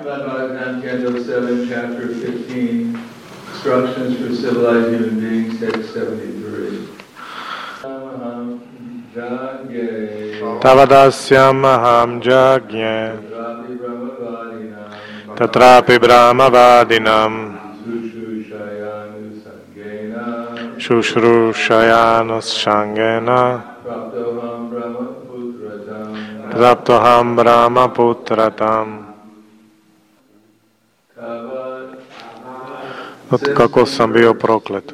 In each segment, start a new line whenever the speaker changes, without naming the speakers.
Bhagavatam, Canto 7, Chapter 15, Instructions for Civilized Human Beings, Text 73.
Tavadasyam aham jagye tatrapi brahmavadinam shushrushayana shangena praptoham brahmaputratam. Kako sam bio proklet.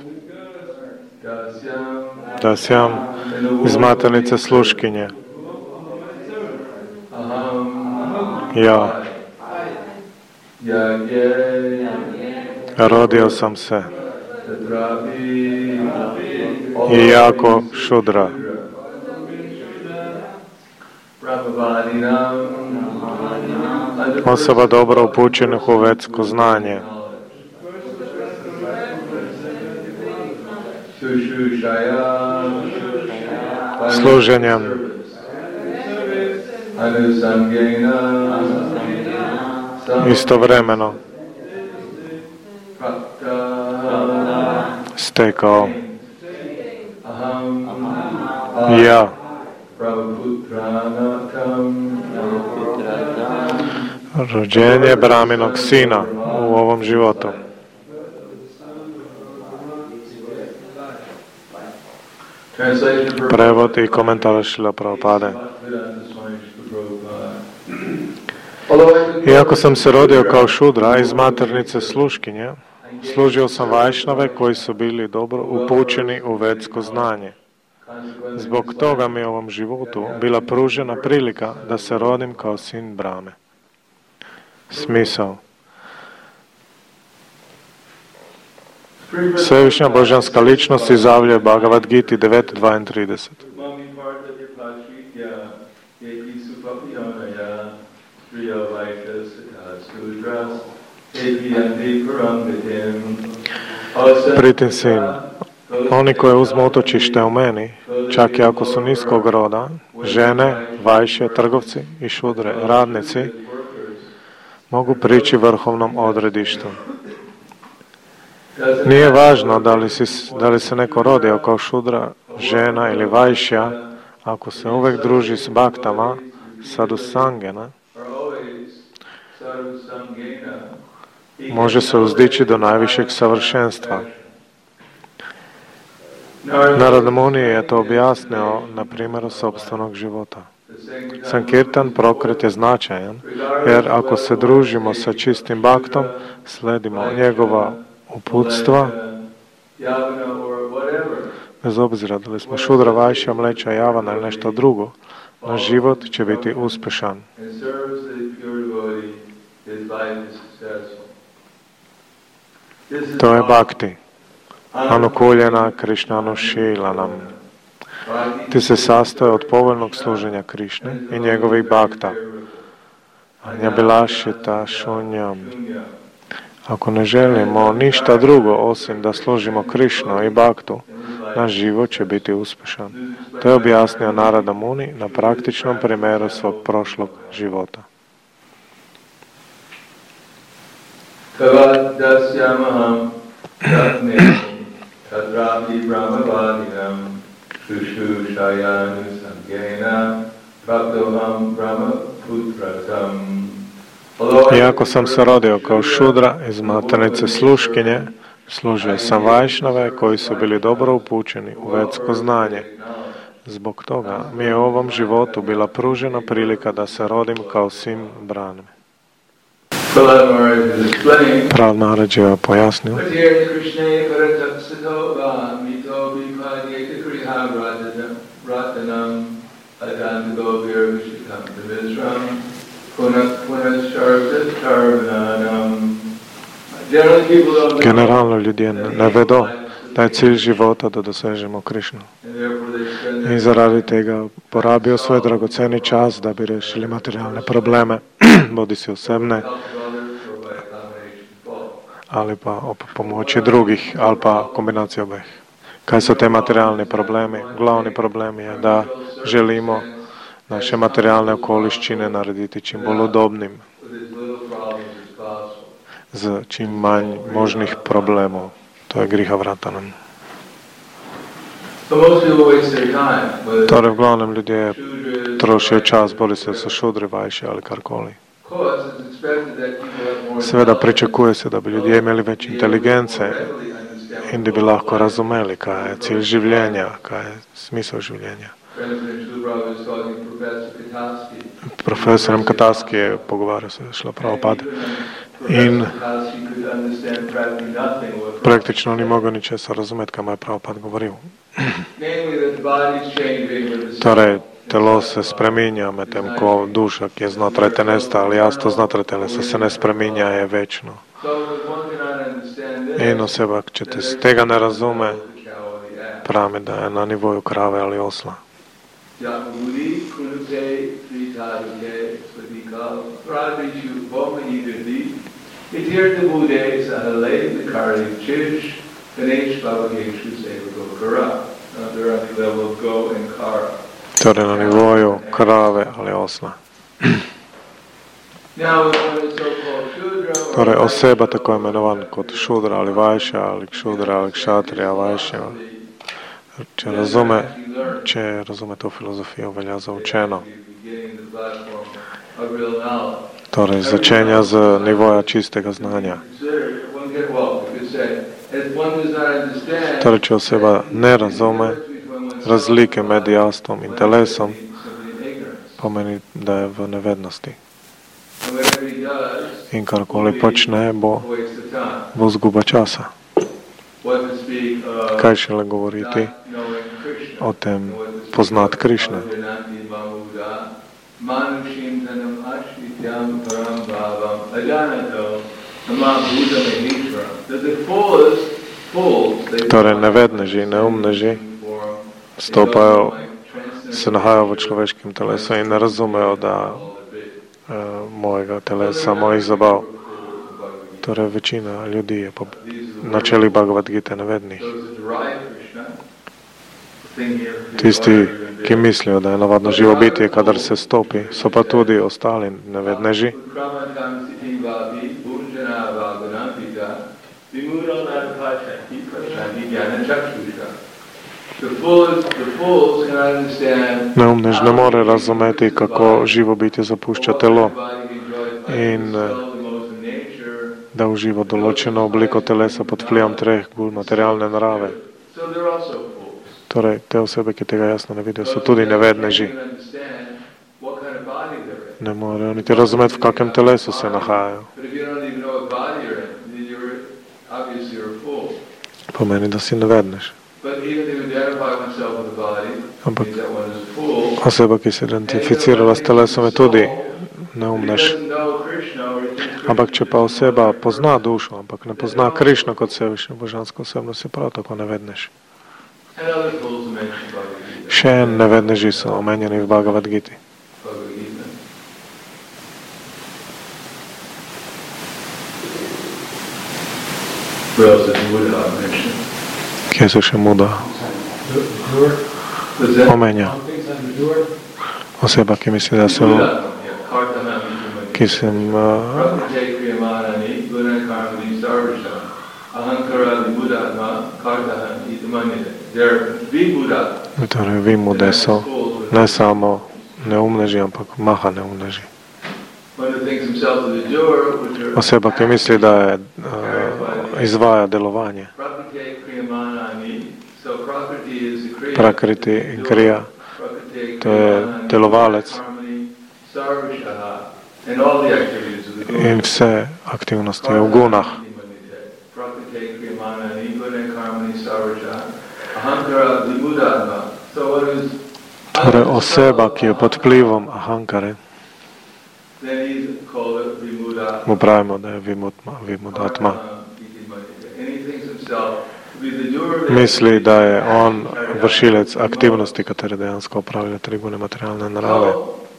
Dasyam iz maternice sluškinje. Ja. Rodio sam se. I jako šudra. Osoba dobro upućenih u vedsko znanje. Služenjem. Istovremeno. Stekao. Ja. Rođenje Brahminog sina u ovom životu. Prevod i komentar Šrila Prabhupade. Iako sam se rodio kao šudra iz maternice sluškinje, služio sam vajšnave koji su bili dobro upućeni u vedsko znanje. Zbog toga mi je u ovom životu bila pružena prilika da se rodim kao sin Brahme. Smisao. Svevišnja božanska ličnost izjavljuje Bhagavad Gita 9.32. Pritin sin, oni koji uzmu utočište u meni, čak i ako su niskog roda, žene, vajše, trgovci i šudre, radnici, mogu prići vrhovnom odredištu. Nije važno da li se neko rodio kao šudra, žena ili vajšja, ako se uvek druži s baktama, sadhusangena, može se uzdići do najvišeg savršenstva. Narada Muni je to objasnio na primjeru sopstvenog života. Sankirtan prokret je značajan, jer ako se družimo sa čistim baktom, sledimo njegova uputstva, bez obzira da li smo šudra, vajšja, mleča, javana ili nešto drugo, naš život će biti uspješan. To je bhakti. Anukuljena Krišnanu Šilanam. Ti se sastoje od povoljnog služenja Krišne i njegovih bhakta. Anjabilašita šunjam. Ako ne želimo ništa drugo osim da služimo Krišnu i bhaktu, naš život će biti uspješan. To je objasnio Narada Muni na praktičnom primjeru svog prošlog života.
Tavadasyamaham tatme tatrapi brahmavadinam shushushayanu samgena praptoham brahmaputratam.
Iako sam se rodio kao šudra iz maternice sluškinje, služio sam vajšnave koji su bili dobro upućeni u vedsko znanje. Zbog toga mi je u ovom životu bila pružena prilika da se rodim kao sin Brahme. Prahlad Maharaj je pojasnio. Generalno ljudi ne vedo da je cilj života da dosežemo Krišnu. I zaradi tega porabio svoj dragoceni čas da bi rešili materijalne probleme, bodi si osebne, ali pa o pomoći drugih, ali pa kombinacija obeh. Kaj su te materijalni problemi? Glavni problem je da želimo naše materijalne okoliščine narediti čim bolj udobnim. z čím manj možných problémov. To je griha vratanem. Torej v glavnem ljudje trošijo čas, boli se so šudri, vajši ali karkoli. Seveda pričakuje se, da bi ljudje imeli več inteligence in da bi lahko razumeli, kaj je cilj življenja, kaj je smisel življenja. Profesorem Kataski je pogovarjal se Šrila Prabhupada in praktično ni mogel ničesar razumeti, kaj mu je Prabhupada govoril. Torej, telo se spreminja, medtem ko duša, ki je znotraj telesa, ali jaz to znotraj telesa se ne spreminja, je večno. In oseba, če te z tega ne razume, pravi, da je na nivoju krave ali osla. Torej na nivoju krave ali osla. Torej oseba, tako imenovan kot šudra ali vajša, ali kšudra ali kšatrija, vajša, če razume to filozofijo, velja za učeno. Torej začenja z nivoja čistega znanja. Torej, če oseba ne razume razlike med jastvom in telesom, pomeni, da je v nevednosti. In karkoli počne, bo zguba časa. Kaj šele govoriti o tem poznat Krišne. Torej nevedneži, neumneži stopajo, se nahajajo v človeškem telesu in ne razumejo, da mojega telesa, mojih zabav. Torej večina ljudi je po načeli Bhagavad Gite nevednih. Tisti, ki mislijo, da je navadno živo bitje, kadar se stopi, so pa tudi ostali nevedneži. Neumnež ne more razumeti, kako živo bitje zapušča telo in da uživa določeno obliko telesa pod vplivom treh gul materialne narave. Torej, te osebe, ki tega jasno ne vidijo, so tudi nevedneži. Ne morejo niti razumeti, v kakem telesu se nahajajo. Pomeni, da si nevednež. Ampak oseba, ki se identificirala s telesom, je tudi neumnež. Ampak če pa oseba pozna dušo, ampak ne pozna Krišno kot Vsevišnjo božansko osebnost, je prav tako nevednež. Še nevedneži so omenjeni v Bhagavad Giti. Kje se še muda omenja? Oseba, ki misli, da sem torej vimude so ne samo neumneži, ampak maha neumneži. Oseba, ki misli, da izvaja delovanje. Prakriti in krija, to je delovalec. In vse aktivnosti v gunah. Torej oseba, ki je pod vplivom ahankare, mu pravimo, da je vimudatma. Misli, da je on vršilec aktivnosti, katere dejansko opravlja tri gune materialne narave.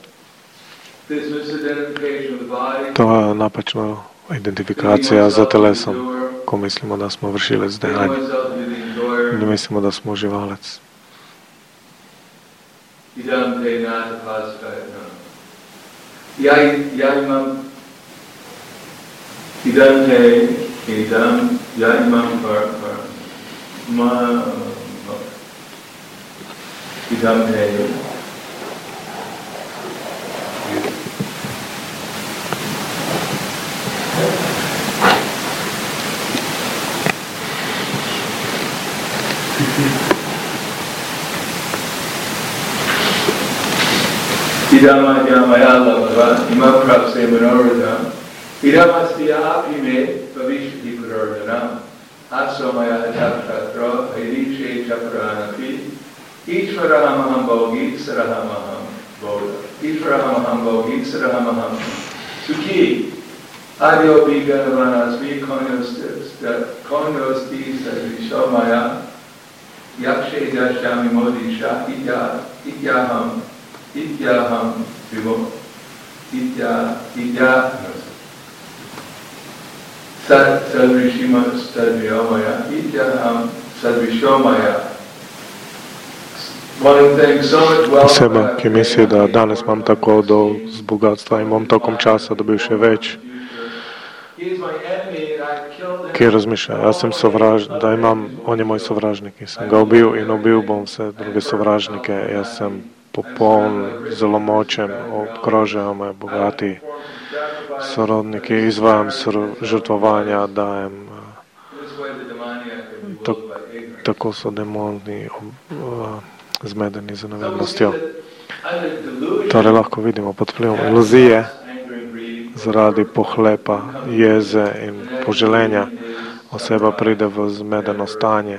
To je napačna identifikacija za telesom, ko mislimo, da smo vršilec dejanja. Ne mislimo, da smo uživalec.
Idam te, idam yaimam ma, idam te. Idama yamaya labhava imam prapse manoradham idamasya apime bhavishti purardhanam asomaya hataptatra aidishe chapranapi ishvarahamaham bhogi sarahamaham bodha ishvarahamaham bhogi sarahamaham sukhi adyo bhiganavanas konyosti sadvishomaya yakshe yashami modisha ityaham Ityaham vimo, sadvishima sadvyomaya, ityaham sadvishomaya.
Oseba, ki misli, da danes imam tako z bogatstva in bom tokom časa dobil še več, ki razmišlja, da on je moj sovražnik in sem ga ubil in ubil bom vse druge sovražnike, jaz sem popoln, zelo močen, obkrožajo me bogati sorodniki, izvajam žrtvovanja, dajem. Tako so demoni zmedeni z nevednostjo. Torej lahko vidimo pod vplivom iluzije, zaradi pohlepa, jeze in poželenja oseba pride v zmedeno stanje.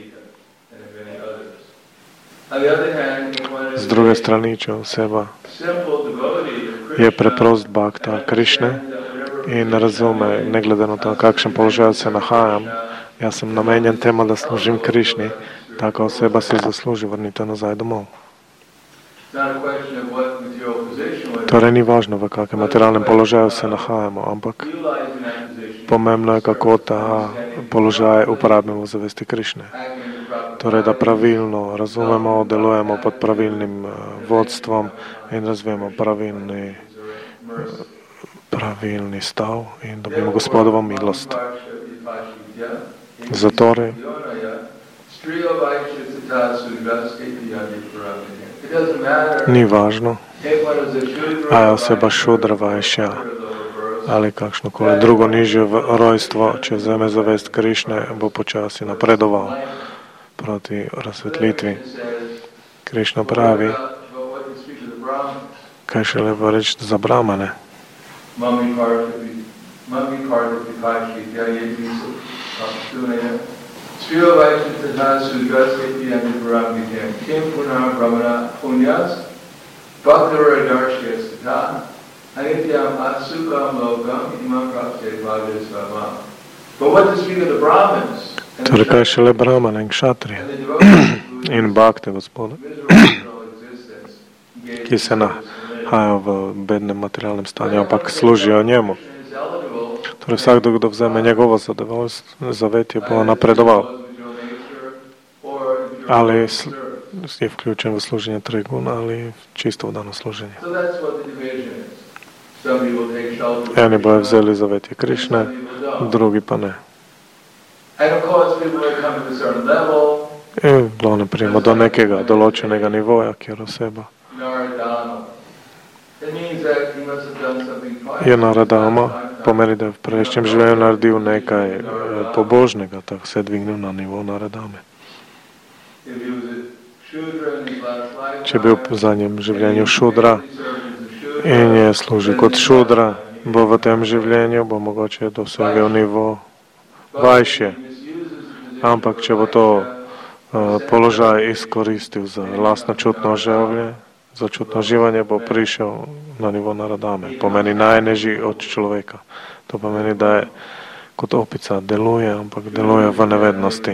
Z druge strani, če oseba je preprost bhakta Krišne in razume, ne glede na to, kakšen položaj se nahajam, jaz sem namenjen temu, da služim Krišni, taka oseba si zasluži vrniti nazaj domov. Torej ni važno, v kakem materialnem položaju se nahajamo, ampak pomembno je, kako ta položaj uporabimo v zavesti Krišne. Torej, da pravilno razumemo, delujemo pod pravilnim vodstvom in razvijemo pravilni stav in dobimo Gospodovo milost. Zatorej, ni važno, a je oseba šudra vajšja ali kakšnokoli drugo nižje rojstvo, če vzame zavest Krišne, bo počasi napredoval proti razsvetlitvi. Krišna pravi, kaj šele pa reči za brahmane. Torej, kaj šele brahmane in kšatrije in bhakte Gospoda, ki se nahajajo v bednem materialnem stanju, ampak služijo njemu. Torej, vsakdo, kdo vzame njegovo zavetje, bo napredoval. Ali je vključen v služenje Trigun ali čisto v dano služenje. Eni bojo vzeli zavetje Krišne, drugi pa ne. In glavno prijemo do nekega določenega nivoja, kjer oseba je naradama, pomeni, da je v prejšnjem življenju naredil nekaj pobožnega, tako se je dvignil na nivo naradame. Če je bil v zadnjem življenju šudra in je služil kot šudra, bo v tem življenju bo mogoče dosegel nivo vajšje. Ampak če bo to položaj izkoristil za lastno čutno želje, za čutno živanje, bo prišel na nivo naradame. Pomeni najnižji od človeka. To pomeni, da je kot opica deluje, ampak deluje v nevednosti.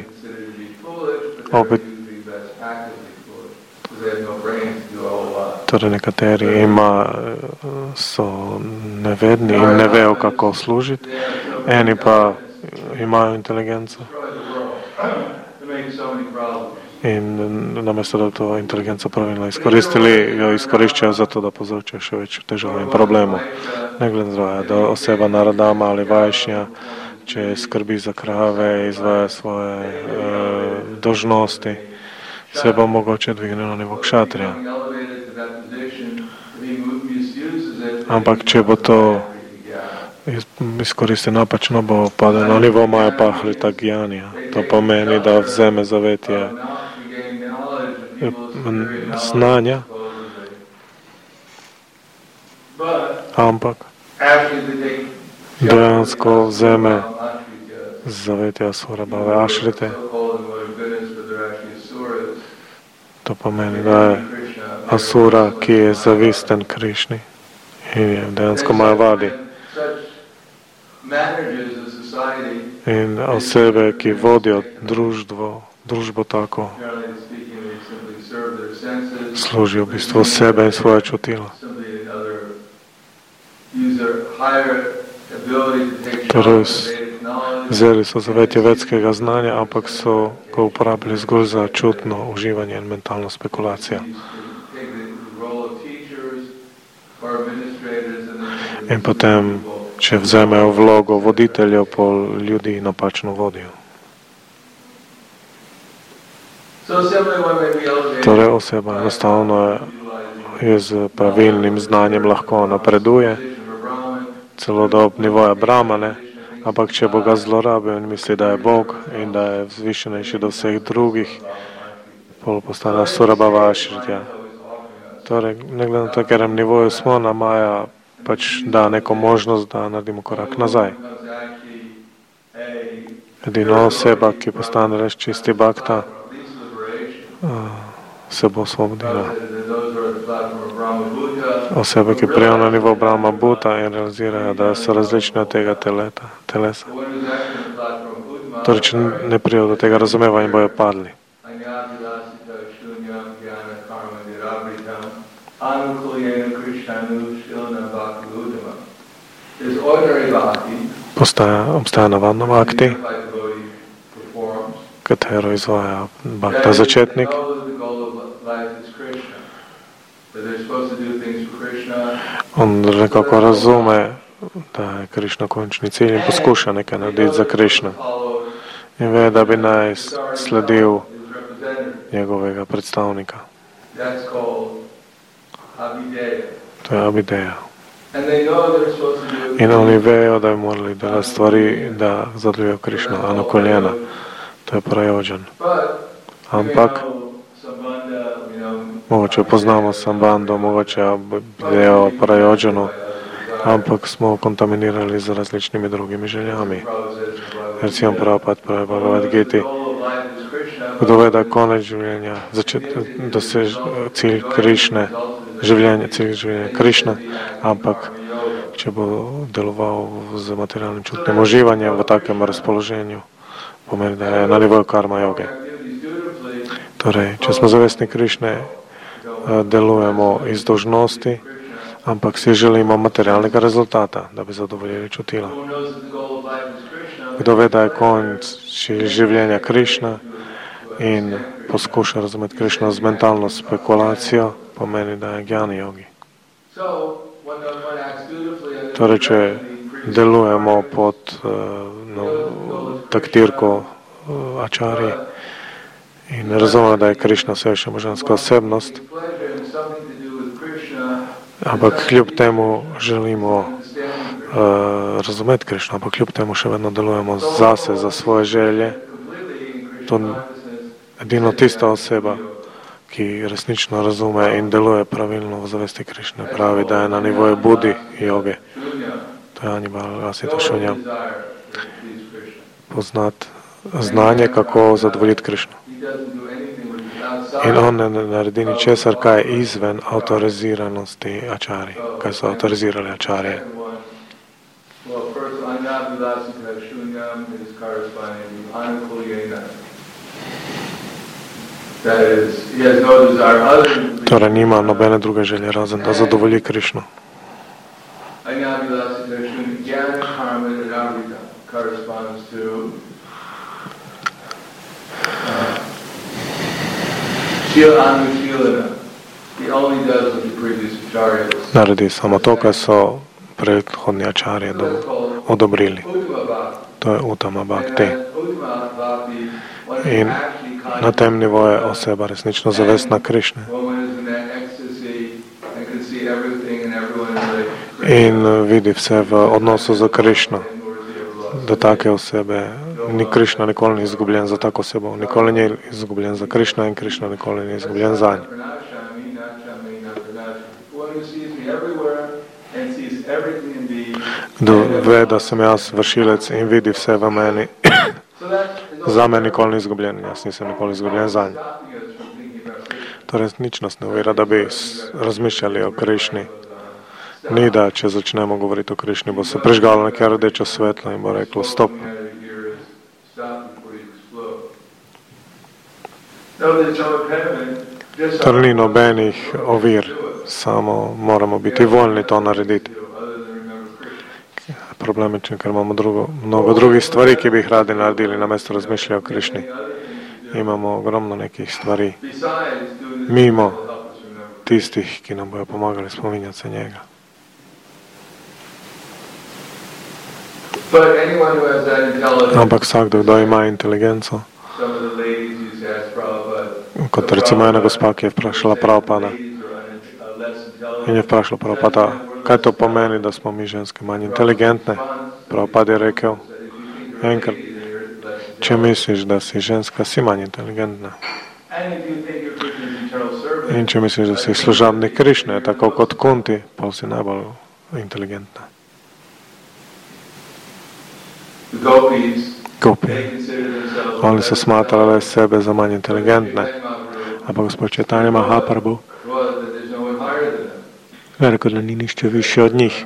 Torej nekateri so nevedni in ne vejo, kako služiti, eni pa imajo inteligenco I namjesto da to inteligencija pravilno iskoristili, jo iskorišćaju zato da povzroče še veću težavnim problemu. Ne gleda da oseba Naradama ali Vajšnja će skrbi za krave, izdvaja svoje dužnosti, seba mogoče dvigne na nivo kšatrija. Ampak če bo to izkoristi napačno, bo pada na nivo Maja Pahlita Gjanija. To pomeni da vzeme zavetje znanja, ampak dejansko vzeme zavetje Asura Bhave Ašrite. To pomeni da je Asura, ki je zavisten Krišni in je dejansko Majavadi. In osebe, ki vodijo družbo tako, služijo v bistvu sebe in svoje čutila. Torej, vzeli so zavetje vedskega znanja, ampak so ga uporabili zgolj za čutno uživanje in mentalno spekulacijo. In potem, če vzamejo vlogo voditeljev, pol ljudi napačno vodijo. Torej oseba enostavno je z pravilnim znanjem lahko napreduje, celo do nivoja Brahmane, ampak če bo ga zlorabil in misli, da je Bog in da je vzvišenejši do vseh drugih, pol postane Asura Bhava Ašritja. Torej, ne glede na to, katerem nivoju smo, na Maja pač da neko možnost, da naredimo korak nazaj. Edina oseba, ki postane res čisti bhakta, se bo osvobodila. Osebe, ki prijajo na nivo Brahma Bhuta in realizirajo, da so različne od tega telesa. Torej, če ne prijajo do tega razumevanja, bojo padli. Obstaja navadna bhakti, katero izvaja bhakta začetnik. On nekako razume, da je Krišna končni cilj in poskuša nekaj narediti za Krišno. In ve, da bi naj sledil njegovega predstavnika. To je Abhideja. In oni vejo, da bi morali delati stvari, da zadovoljijo Krišno, anukuljena. To je prajođan. Ampak mogoče poznamo Sambando, mogoče Abhidejo, prajođanu, ampak smo kontaminirali z različnimi drugimi željami. Recimo Prabhupada pravi Bhagavad Giti, kdo ve, da je konec življenja, cilj Krišne, cilj življenja Krišna, ampak če bo deloval z materialnim čutnim uživanjem v takem razpoloženju, pomeni, da je na nivoju karma joge. Torej, če smo zavestni Krišne, delujemo iz dolžnosti, ampak si želimo materialnega rezultata, da bi zadovoljili čutila. Kdo ve, da je konec življenja Krišna in poskuša razumeti Krišno z mentalno spekulacijo, pomeni, da je Gjani jogi. Torej, če delujemo pod taktirko Acharji in razumemo, da je Krišna vse še možanska osebnost, ampak kljub temu želimo razumeti Krišno, ampak kljub temu še vedno delujemo zase, za svoje želje, to edino tista oseba, ki resnično razume in deluje pravilno v zavesti Krišne, pravi, da je na nivoju Budi joge. To je Anibal Asita Šunja. Poznati znanje, kako zadovoljiti Krišno. In on ne naredi ničesar, kaj je izven avtoriziranosti Acharji, kaj so autorizirali Acharje. Torej nima nobene druge želje, razen da zadovolji Krišno. naredi samo to, kar so predhodni ačarje odobrili. To je Uttama Bhakti. In na tem nivoju je oseba resnično zavestna Krišne. In vidi vse v odnosu z Krišno. Do take osebe ni Krišna nikoli ni izgubljen za tako osebo. Nikoli ni izgubljen za Krišno in Krišna nikoli ni izgubljen za njo. Kdo ve, da sem jaz vršilec in vidi vse v meni, za me nikoli ni izgubljen, jaz nisem nikoli izgubljen za njo. Torej, nič nas ne uvira, da bi razmišljali o Krišni. Ni da, če začnemo govoriti o Krišni, bo se prižgalo nekaj rdečo svetlo in bo reklo stop. Torej ni nobenih ovir, samo moramo biti voljni to narediti. Problem je, ker imamo mnogo drugih stvari, ki bi jih radi naredili, namesto razmišljati o Krišni. Imamo ogromno nekih stvari, mimo tistih, ki nam bojo pomagali spominjati se njega. Ampak vsakdo, kdo ima inteligenco, kot recimo ena gospa, ki je vprašala Prabhupada in je vprašala Prabhupada, kaj to pomeni, da smo mi ženske manj inteligentne. Prabhupada je rekel, enkrat, če misliš, da si ženska, si manj inteligentna. In če misliš, da si služabnik Krišne, tako kot Kunti, pa si najbolj inteligentna. Gopi. Oni so smatrali sebe za manj inteligentne. Ampak gospod Chaitanya Mahaprabhu je rekel, da ni nišče više od njih.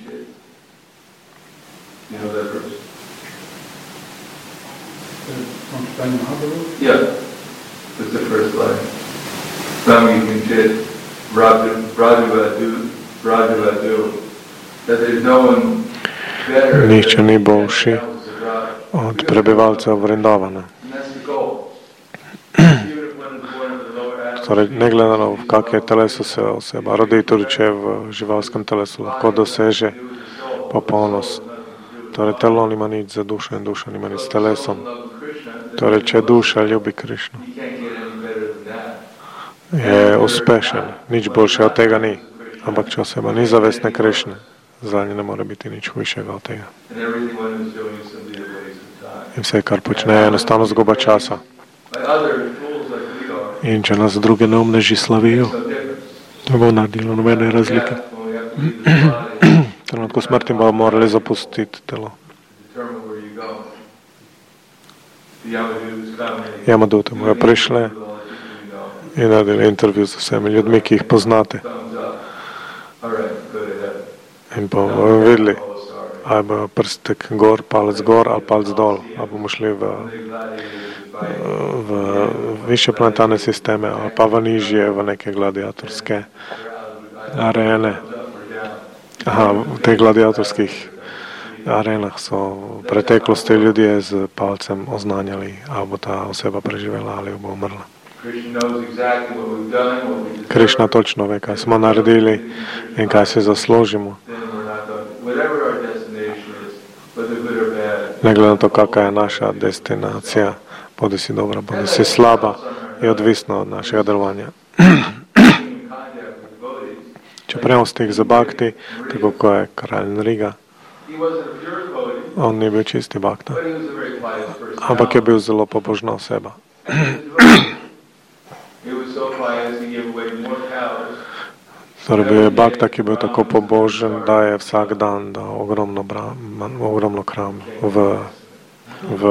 Yeah, that's the first line. Rami Kinchit, Rajavadu, that there's no one better.
Nišče ni boljši od prebivalcev Vrindavana. Torej, ne gledano, v kakje telesu se oseba rodi, tudi če v živalskem telesu lahko doseže popolnost. Torej, telo nima nič za dušo in duša nima nič s telesom. Torej, če duša ljubi Krišno, je uspešen, nič boljše od tega ni. Ampak če oseba ni zavestne Krišne, za nje ne more biti nič hujšega od tega. In vse, kar počne, je enostavno zguba časa. In če nas druge neumneži slavijo, ne bo naredilo nobene razlike. V trenutku smrti bomo morali zapustiti telo. Yamadute bojo prišle in naredili intervju z vsemi ljudmi, ki jih poznate. In bomo videli, ali bo prstek gor, palec gor ali palec dol. Ali bomo šli v više planetarne sisteme ali pa v nižje, v neke gladiatorske arene. V teh gladiatorskih arenah so v preteklosti ljudje z palcem oznanjali, ali bo ta oseba preživela ali bo umrla. Krišna točno ve, kaj smo naredili in kaj si zaslužimo. Ne glede na to, kakva je naša destinacija, bodi si dobra, bodi si slaba, je odvisno od našega delovanja. Če prejemo stik za Bhakti, tako kot je kralj Nriga, on ni bil čisti Bhakta, ampak je bil zelo pobožna oseba. Torej bil je Bhakta, ki je bil tako pobožen, da je vsak dan dal ogromno kram v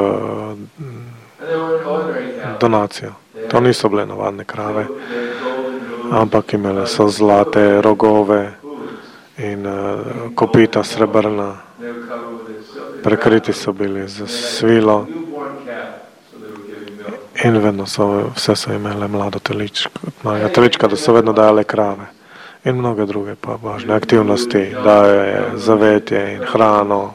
donacijo. To niso bile navadne krave, ampak imele so zlate rogove in kopita srebrna. Prekriti so bili z svilo in vedno vse so imele mlado telička, da so vedno dajale krave. In mnoge druge pa važne aktivnosti, daje zavetje in hrano,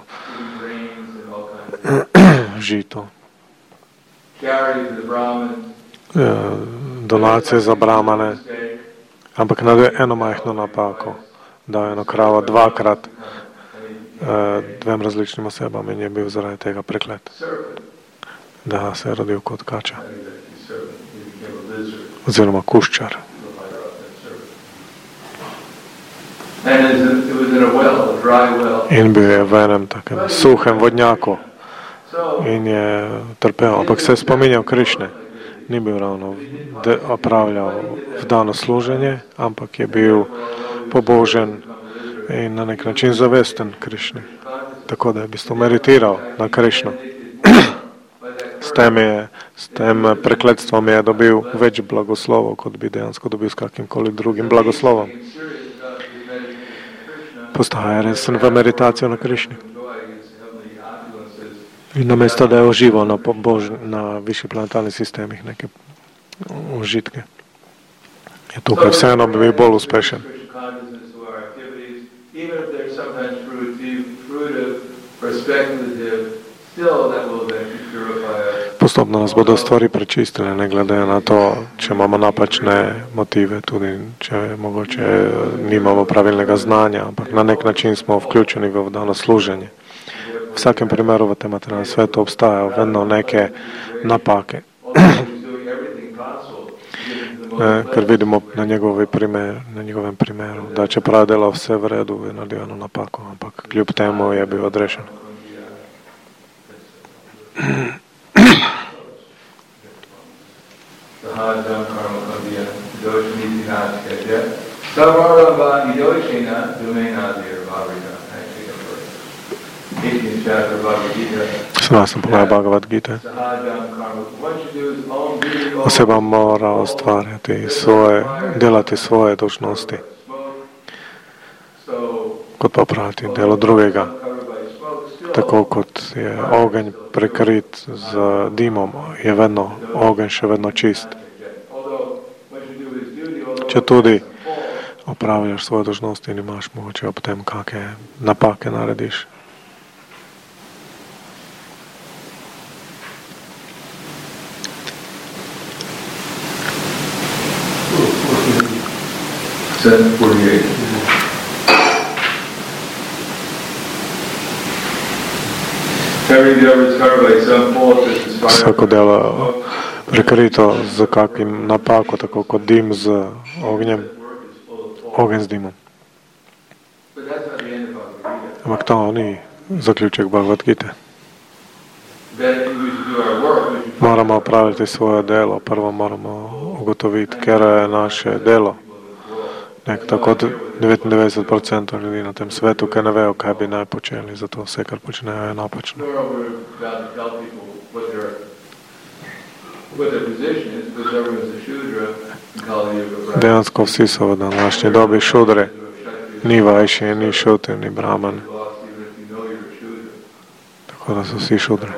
žito. donacije za brahmane, ampak naredil eno majhno napako, dal eno kravo dvakrat dvem različnim osebam in je bil zaradi tega preklet, da se je rodil kot kača oziroma kuščar. In bil je v enem takem suhem vodnjaku in je trpel, ampak se je spominjal Krišne. Ni bil ravno opravljal vdano služenje, ampak je bil pobožen in na nek način zavesten Krišni. Tako da je v bistvu meditiral na Krišno. S tem prekletstvom je dobil več blagoslovov, kot bi dejansko dobil s kakimkoli drugim blagoslovom. Postaja resen v meditacijo na Krišni. In namesto, da je užival na višjih planetarnih sistemih neke užitke, je tukaj vseeno bil bolj uspešen. Postopno nas bodo stvari prečistile, ne glede na to, če imamo napačne motive, tudi če mogoče nimamo pravilnega znanja, ampak na nek način smo vključeni v vdano služenje. V vsakem primeru v tem materialnem svetu obstajajo vedno neke napake. Ker vidimo na njegovem primeru, da čeprav je delal vse v redu, je naredil eno napako, ampak kljub temu je bil odrešen. Sem pogledal Bhagavad Gita. Oseba mora ustvarjati delati svoje dolžnosti, kot pa opraviti delo drugega. Tako kot je ogenj prekrit z dimom, je vedno ogenj še vedno čist. Če tudi opravljaš svoje dolžnosti in imaš mogoče ob tem, kakšne napake narediš. Vsako delo prekrito z kakim napako, tako kot dim z ognjem, ogenj z dimom. Ampak to ni zaključek Bhagavad Gite. Moramo opraviti svoje delo, prvo moramo ugotoviti, ker je naše delo. Tako 99% ljudi na tem svetu, ki ne vejo, kaj bi naj počeli, zato vse, kar počnejo, je napačno. Dejansko vsi so v današnji dobi šudre, ni vajši, ni šuter, ni brahman. Tako da so vsi šudre.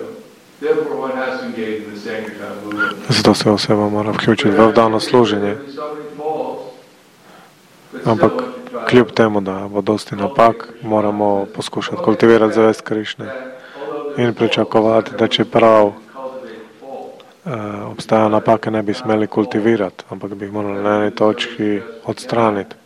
Zato se oseba mora vključiti v vdano služenje. Ampak kljub temu, da bo dosti napak, moramo poskušati kultivirati zavest Krišne in pričakovati, da čeprav obstajajo napake, ne bi smeli kultivirati, ampak bi jih morali na eni točki odstraniti.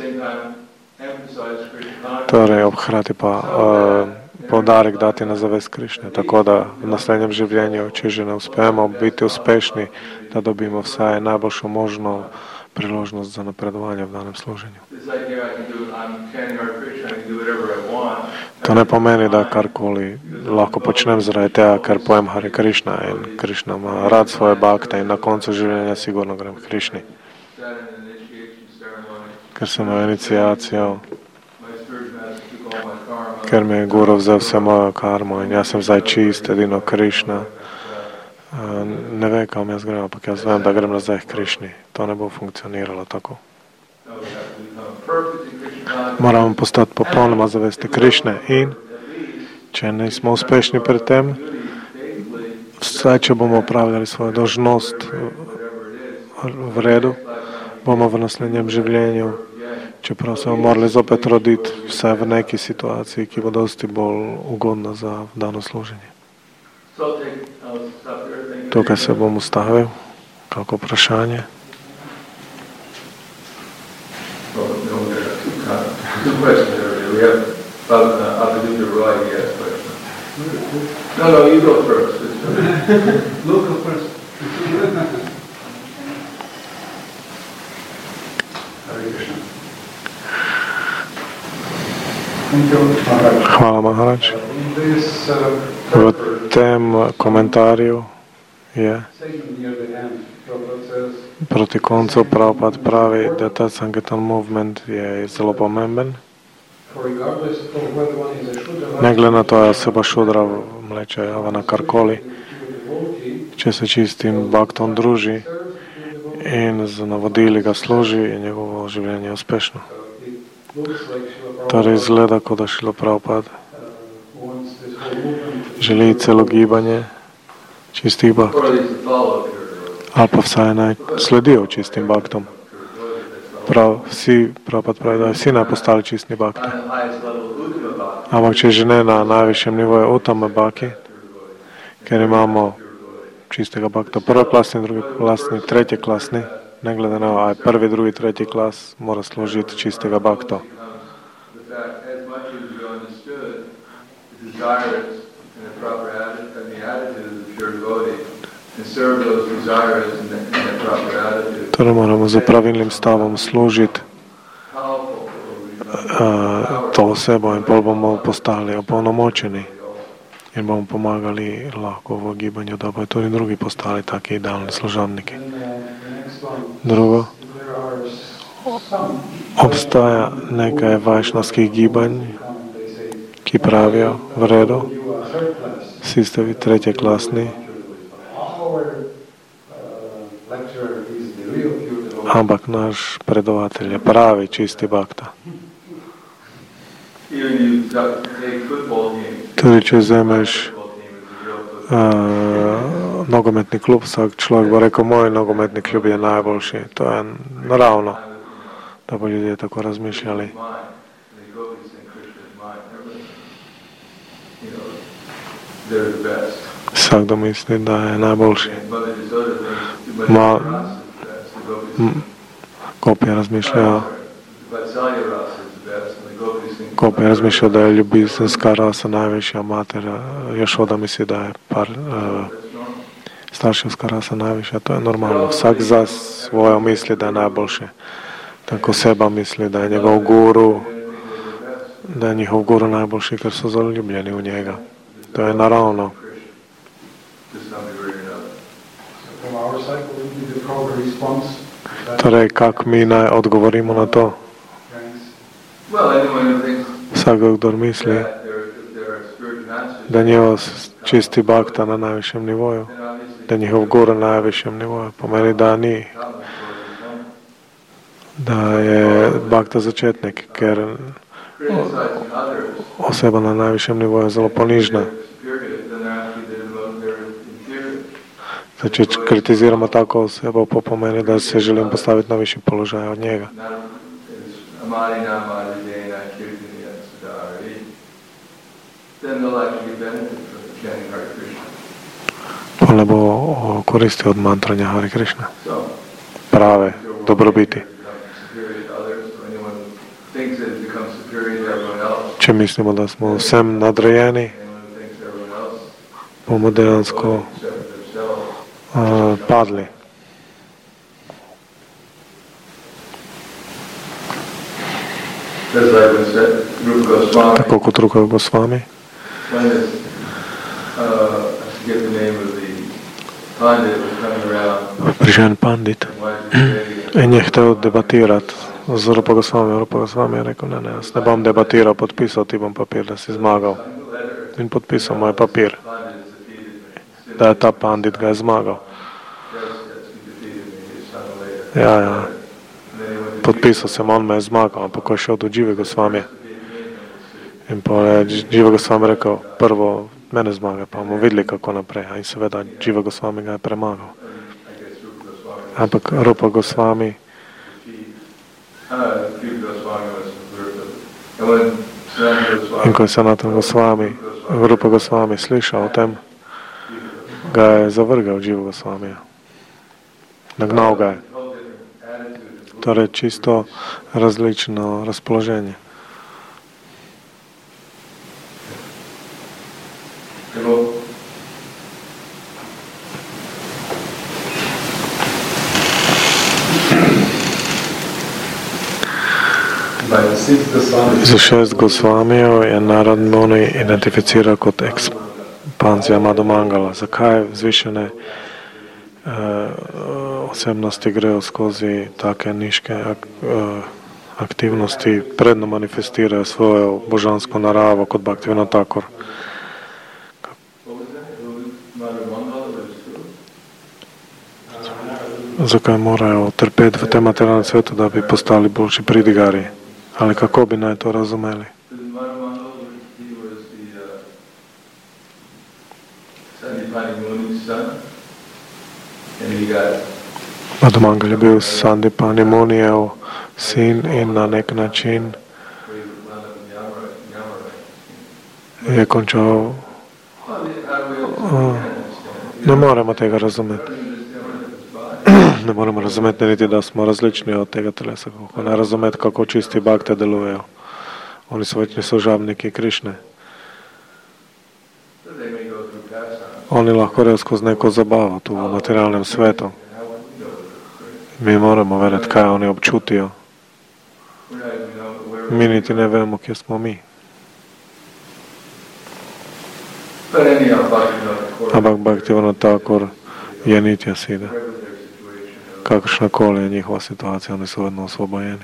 Torej, obhrati pa poudarek dati na zavest Krišne, tako da v naslednjem življenju, če že ne uspemo biti uspešni, da dobimo vsaj najboljšo možno priložnost za napredovanje v danem služenju. To ne pomeni, da karkoli lahko počnem zaradi tega, ker pojem Hare Krišna in Krišna ima rad svoje bakte in na koncu življenja sigurno grem k Krišni. Ker sem imel iniciacijo, ker mi je guru vzel vse mojo karmo in jaz sem zdaj čist, edino Krišna. Ne ve, kam jaz grem, ampak jaz vem, da grem nazaj k Krišni. To ne bo funkcioniralo tako. Moramo postati popolnoma zavesti Krišne in če nismo uspešni pri tem, vsaj če bomo opravljali svojo dolžnost v redu, bomo v naslednjem življenju, čeprav se bomo morali zopet roditi, vsaj v neki situaciji, ki bo dosti bolj ugodna za dano služenje. Tukaj se bom ustavil. Kako vprašanje?
Well, no, there are two questions there. We have Abhidita Roy, he asked questions. No, you go first.
Look first. Hare Krishna. Thank you, Maharaj.
Hvala, Maharaj.
In this
V tem komentarju je
segment near the end, Prabhupada says,
proti koncu Prabhupada pravi, da ta Sankirtan movement je zelo pomemben.
for regardless of whether one is a Shudra,
Ne glede na to, je oseba šudra, mleče, avana, karkoli, če se čistim bhaktom druži in z navodili ga služi, je njegovo življenje uspešno. Torej izgleda, kot da Šrila Prabhupada želi celo gibanje čistih bhakt,
Or at least the follow-up here.
ali pa vsaj naj sledijo čistim bhaktom. Prabhupada pravi, da vsi naj postali čistni bhakti.
On the highest level of Uttama Bhakti,
Ampak če že ne na najvišjem nivoju Uttama Bhakti, ker imamo čistega bhakta prvoklasni, drugoklasni, tretjeklasni, ne glede na ali prvi, drugi, tretji klas, mora služiti čistega bhakta.
the fact, as much as you understood the desires and the proper attitude and the attitude of the pure devotee, and serve those desires in the proper attitude,
Torej moramo za pravilnim stavom služiti
powerful
to osebo in pol bomo postali opolnomočeni in bomo pomagali lahko v gibanju, da bodo tudi drugi postali taki idealni služabniki.
then the next one,
Drugo,
there are some
obstaja nekaj vajšnavskih gibanj,
they say,
ki pravijo v redu,
you are third class.
vsi ste vi tretjeklasni,
Our lecturer is the real pure devotee.
ampak naš predavatelj je pravi čisti bhakta.
even you take football games.
Tudi če vzameš
Football team is a real football.
nogometni klub, vsak človek bo rekel, moj nogometni klub je najboljši. To je naravno, da bo ljudje tako razmišljali.
Mind, the devotees in Krishna's mind, everybody, they're the best.
Vsakdo misli, da je najboljši.
And Mother Yasoda thinks,
Ma-
Mother Rasa is the best. The devotees
Kopije razmišljajo,
Vatsalya Rasa is the best, and the devotees think.
Kopije razmišljajo, da je ljubiteljska rasa najvišja, mater Jašoda misli, da je
That's normal.
starševska rasa najvišja. To je normalno. Vsak za svojo misli, da je najboljši. Tako seba misli, da je njegov guru, da je njihov guru najboljši, ker so zaljubljeni v njega. To je naravno.
To some degree or another.
From our side, what would be the proper response?
Torej, kako mi naj odgovorimo na to?
Thanks.
Well, anyone who thinks
Vsakdo, kdo misli,
that there are spiritual masters,
da njihov čisti bhakta na najvišjem nivoju,
then obviously
da je njihov guru na najvišjem nivoju, pomeni, da ni, da je bhakta začetnik, ker
criticizing others,
oseba na najvišjem nivoju je zelo ponižna.
they're superior, then they're actually they're inferior.
Zdaj, če kritiziramo tako osebo, pa pomeni, da se želim postaviti na višji položaj od njega.
Not is amadi namadi dena kirtaniya sadari. Then they'll actually benefit from chanting Hare Krishna.
Pa ne bo koristi od mantranja Hare Krishna.
So,
Prave dobrobiti.
superior to others, or anyone who thinks that it becomes superior to everyone else,
Če mislimo, da smo vsem nadrejeni,
anyone who thinks everyone else
bomo dejansko
except themselves,
padli.
just like when said Rupa Goswami,
Tako kot Rupa Goswami,
when this, I forget the name of the pandit was coming around,
prišel en pandit
and wanted to say,
in je hotel debatirati z Rupa Goswami. Rupa Goswami je rekel, ne, jaz ne bom debatiral, podpisal ti bom papir, da si zmagal.
letter,
In podpisal moj papir,
pandit has defeated me.
da je ta pandit ga je zmagal.
Yes, he defeated me, his son later.
Ja, ja,
And then he went to
podpisal sem, on me je zmagal, ampak ko je šel do Jive Goswami. In pa je Jiva Goswami rekel, prvo mene zmaga, pa bomo videli, kako naprej. In seveda Jiva Goswami ga je premagal.
I guess Rupa Goswami.
Ampak Rupa Goswami,
Rupa Goswami was Rupa. And when Sanatana Goswami,
in ko je Sanatana Goswami, Rupa Goswami slišal o tem, ga je zavrgal Jiva Goswamija. Nagnal ga je. Torej čisto različno razpoloženje. Za 6 Gosvamijev je Narad Muni identificiral kot ekspanzija Madhumangala. Zakaj vzvišene osebnosti grejo skozi take niške aktivnosti, predno manifestirajo svojo božansko naravo kot Bhaktivinoda Thakur? Zakaj morajo trpeti v tem materialnem svetu, da bi postali boljši pridigari? Ali kako bi naj to razumeli? Madhumangal je bil Sandipani Munijev sin in na nek način je končal. Ne moremo tega razumeti. Ne moremo razumeti niti, da smo različni od tega telesa. Kako ne razumeti, kako čisti bhakte delujejo. Oni so večni služabniki Krišne. Oni lahko grejo skozi neko zabavo tu v materialnem svetu. Mi moramo vedeti, kaj oni občutijo. Mi niti ne vemo, kje smo mi. Ampak Bhaktivinoda Thakur je Nitya Siddha. Kakršnakoli je njihova situacija, oni so vedno osvobojeni.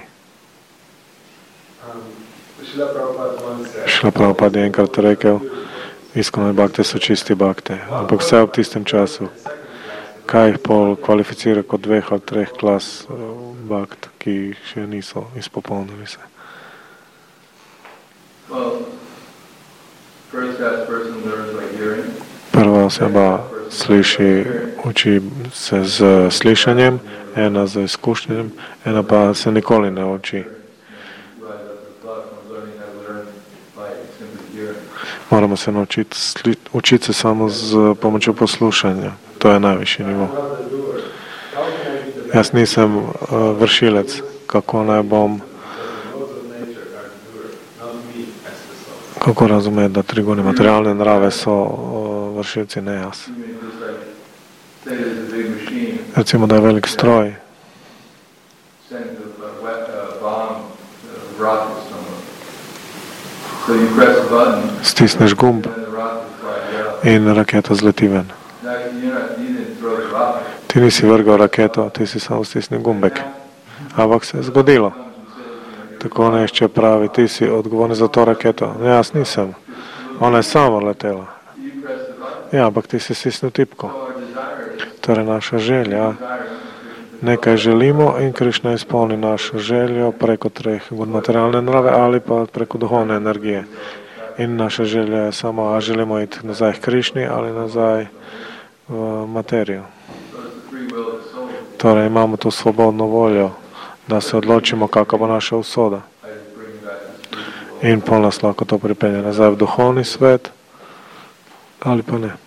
Šrila Prabhupada je enkrat rekel, iskrene bhakte so čisti bhakte, ampak vse ob tistem času, kaj jih pol kvalificira kot 2 ali 3 klas bhakt, ki še niso izpopolnili se. Prva oseba uči se z slišanjem, ena z izkušnjem, ena pa se nikoli ne uči. Moramo se naučiti učiti se samo z pomočjo poslušanja. To je najvišji nivo. Jaz nisem vršilec, kako naj bom, kako razumeti, da 3 guni materialne narave so vršilci, ne jaz. Recimo, da je velik stroj. Stisneš gumb in raketa zleti ven. Ti nisi vrgal raketo, ti si samo stisnil gumbek. Ampak se je zgodilo. Tako nešče pravi, ti si odgovoren za to raketo. Ne, jaz nisem. Ona je samo letela. Ja, ampak ti si stisnil tipko. Torej naša želja. Nekaj želimo in Krišna izpolni našo željo preko 3 materialne narave ali pa preko duhovne energije. In naša želja je samo, a želimo iti nazaj k Krišni ali nazaj v materijo. Torej imamo to svobodno voljo, da se odločimo, kakva bo naša usoda. In pol nas lahko to pripelje nazaj v duhovni svet ali pa ne.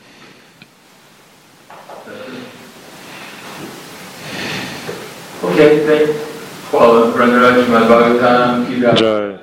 Okay, thanks. Well, Brother Raj, Bhagavatam,